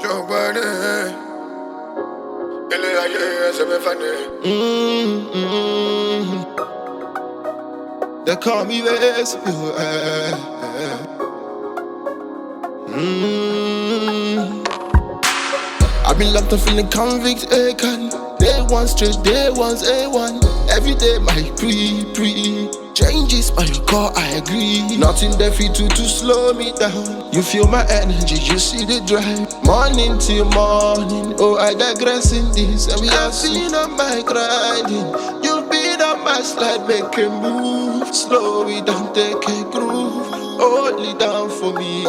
Joe Budden, L.A. se me fane. They call me Wes. I've been locked up feeling convict, Akon. Day one straight, day one's A1. Every day my pre. Changes my car, I agree. Nothing there fit to slow me down. You feel my energy, you see the drive. Morning till morning, oh I digress in this. And we have been on my grinding. You've been on my slide, make a move. Slow it down, take a groove. Hold it down for me.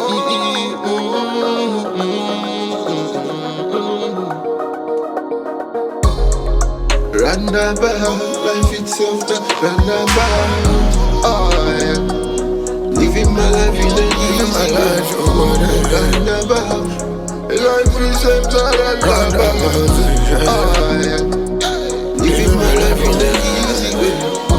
Roundabout, life itself, roundabout. Oh yeah, living my life in the easy way. Roundabout, life itself, roundabout. Oh yeah, living my life in the easy way.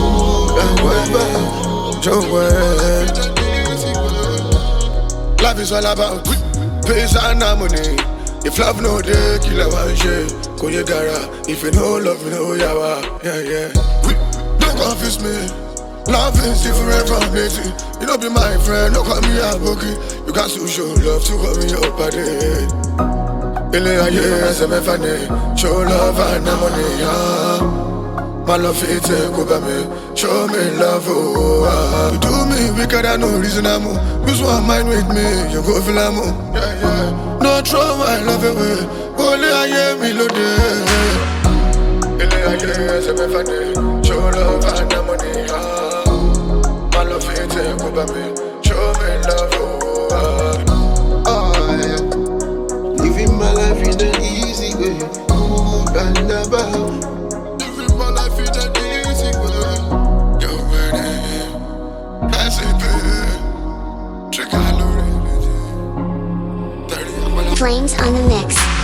Roundabout. Life is all about peace and harmony. If love no day, kill a one share. Koye gara, if you know love, you know yawa. Yeah. Don't confuse me. Love is different from dating. You don't be my friend, don't call me a bookie. You got to show love to call me your party. L.A. se me fane. Show love and harmony, yeah. My love it take over me. Show me love, oh. You do me wicked, I no reason I'm on. Use one mind with me, you go feel I'm on. Yeah. No throw my love away. Only I hear me load it. L.A. se me fane. Show love and harmony, yeah. My love it take over me. Show me love, oh yeah. Living my life in the easy way. Roundabout. My life is an easy way. Yo, man, that's it, baby. Trick, I know it. Flames on the mix.